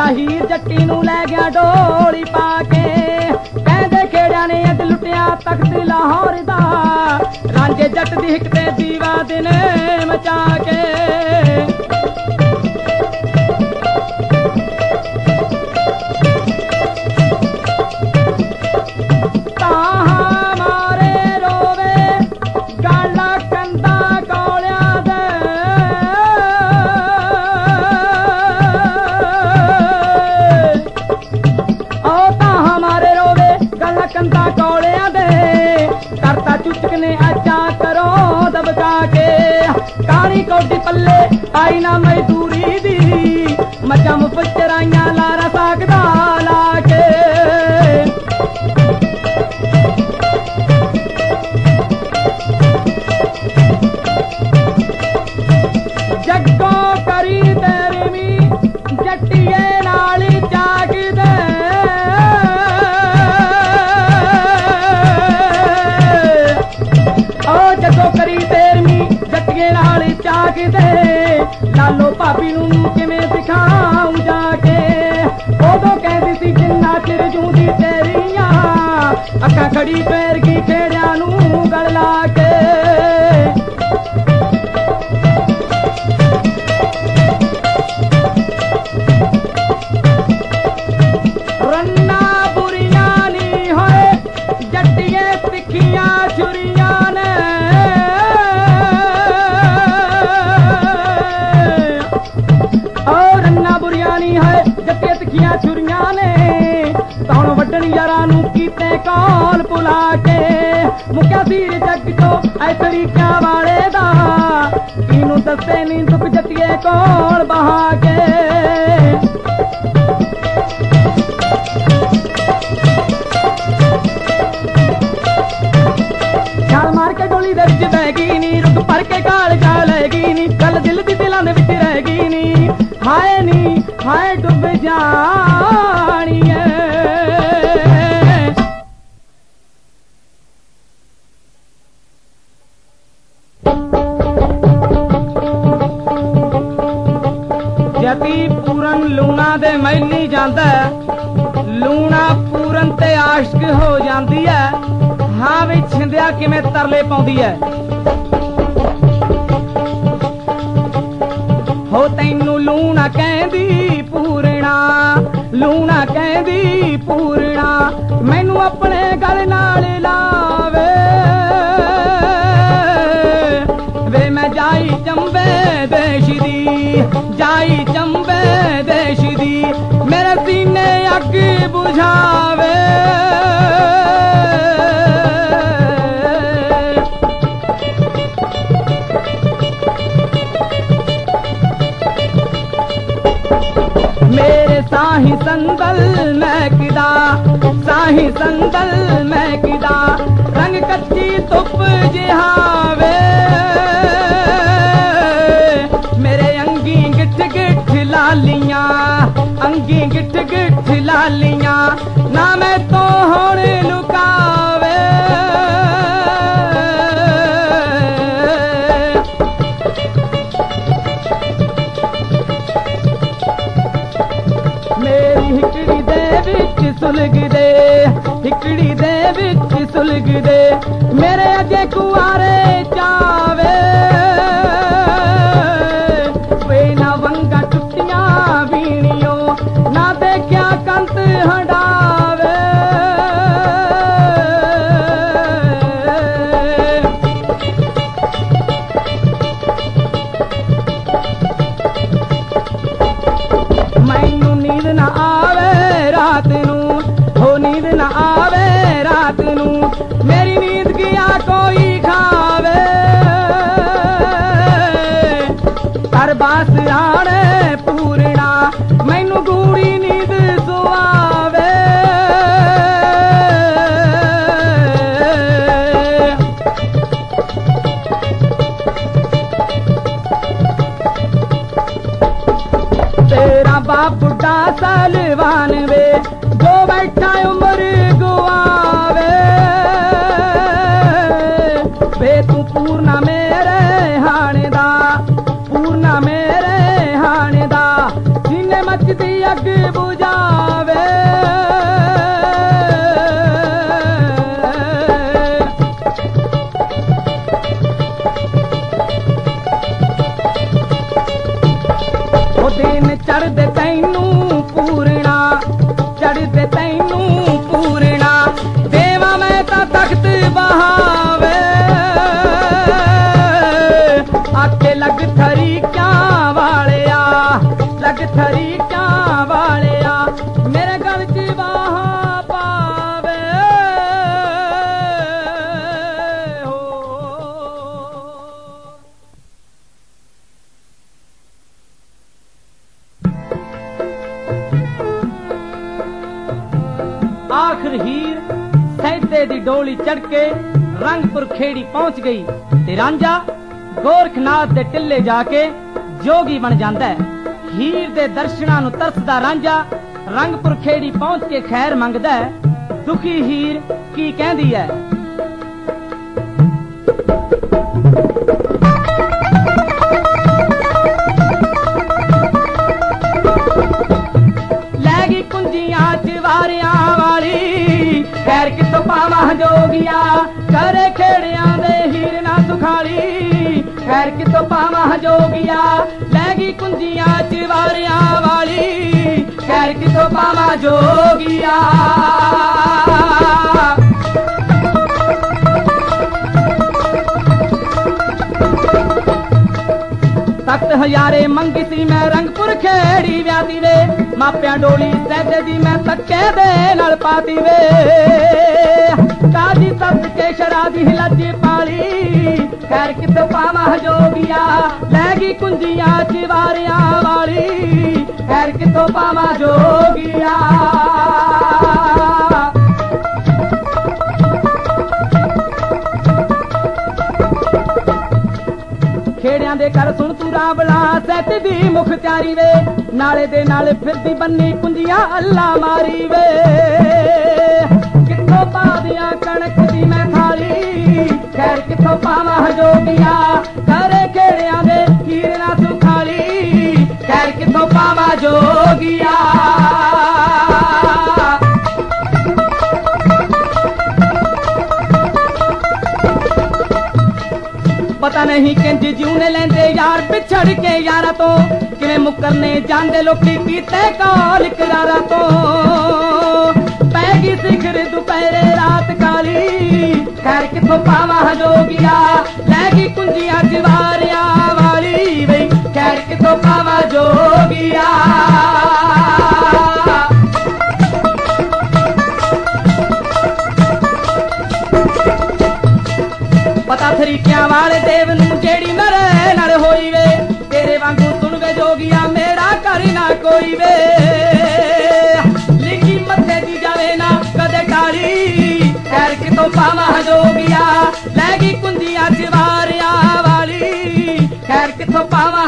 हीर जट्टी नू लै गया डोली पाके कहंदे खेड़िया ने अज लुटिया तख्त लाहौर दा रांझे जट दी हिक ते दीवा दिन मचा के कोटी पल्ले आई ना मजदूरी दी मचा मुफ्त चराइयां लारा साकदा लाके जग्गो करी तेरवी जट्टिए नाली जागदे ओ जग्गो करी तेरवी जट्टिए नाली जागदे लालो भाभी नू किवें दिखाऊं जाके उदों कहदी सी जिन्ना चिर जूंदी तेरियां अक्खां खड़ी पैर की खेड़िया नू गल ला के रन्ना बुरियां नी होए जट्टिए तिखियां छुरियां ने छुरिया ने तौण वड्डण यारा नू कीते कौन भुला के मुक्या सीर जग चो ऐ तरीकिया वाले दा इनू दसे नी दुख जटिए कौन बहा के छाल मार के डोली दे विच बैगी नी रुक भर के गाल जा लैगी नी गल दिल दी दिलां दे विच रहगी नी हाय डुब जानिए जती पूरन लूना दे मैली जांदा लूना पूरन ते आशिक हो जांदी है हां वी छिंदिया किवें तरले पाउंदी है हो तैनू लूना कहंदी पूरना लूना कहंदी पूरना मैनू अपने गल नाल लावे वे मैं जाई चंबे देश दी जाई चंबे देश दी मेरे सीने अग बुझावे साही संदल महकदा साही संदल महकदा रंग कच्ची धुप जिहावे मेरे अंगी गिठ गिठ लालियां अंगी गिठ गिठ लालियां ना मैं तो हुण लुकावे हिकड़ी दे विच सुलग दे हिकड़ी दे विच सुलग दे मेरे अजे कुआरे चावे वे ना वंगा टुटियां वीणियो ना देखिया कंत हंडावे मैनू नींद ना आवे रात नू हो नींद ना आवे रात नू मेरी नींद गया कोई खावे बुझावे ओ दिन चढ़दे तैनू पूरना चढ़दे तैनू पूरना देवा मैं तां तख्त बहावे आके लग थरी क्या वालिया लग थरी क्या वालिया मेरे गल च बाहा पावे हो। आखिर हीर सैदे दी डोली चढ़ के रंगपुर खेड़ी पहुंच गई ते रांझा गोरखनाथ दे टिल्ले जाके जोगी बन जांदा है। हीर दे दर्शनां नूं तरसदा रांझा रंगपुर खेड़ी पहुंच के खैर मंगदा है। दुखी हीर की कहंदी है लैगी कुंजियां च वारियां वाली खैर कितों पावां जोगिया करे खेड़ियां दे हीर ना सुखाली खैर कितों पावां जोगिया लैगी कुंजियां च वारियां वाली खैर कितों पावां जोगिया। तख्त हजारे मंगी सी मैं रंगपुर खेड़ी व्याती वे मापिया डोली सैदे दी मैं तक्के दे नाल पाती वे काजी सत के शराबी लज पाली खैर कितों पावां जोगिया लैगी कुंजियां च वारियां वाली खैर कितों पावां जोगिया। खेड़ियां दे कर सुन तू रावला सैत दी मुख त्यारी वे नाले दे नाले फिरदी बन्नी कुंजियां अल्लाह मारी वे किथों पा दियां कणक दी मैं थाली खैर किथों पावां जोगिया करे खेड़ियां दे हीर ना सुखाली खैर किथों पावां जोगिया। पता नहीं किंज जूने लेंदे यार पिछड़ के यारा तो किवें मुकरने जांदे लोकी कीते कौल करारा तो पैगी सिखर दोपहरे रात काली खैर किथों पावां जोगिया लैगी कुंजियां च वारियां वाली वे खैर किथों पावां जोगिया। पता तरीकियां वाले देव नूं जेड़ी मेरे नाल होई वे तेरे वांगू सुन वे जोगिया मेरा घर ना कोई वे लिखी मत्थे दी जावे ना कदे टाली खैर कितों पावां जोगिया लैगी कुंजियां च वारियां वाली खैर कितों पावां